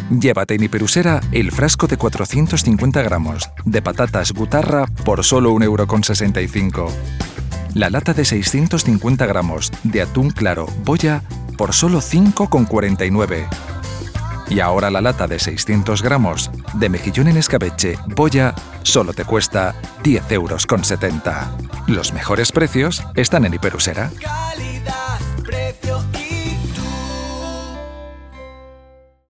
Llévate en Hiperusera el frasco de 450 gramos de patatas Gutarra por solo 1,65 €. La lata de 650 gramos de atún claro Boya por solo 5,49 €. Y ahora la lata de 600 gramos de mejillón en escabeche Boya solo te cuesta 10,70 €. Los mejores precios están en Hiperusera. Calidad, precio.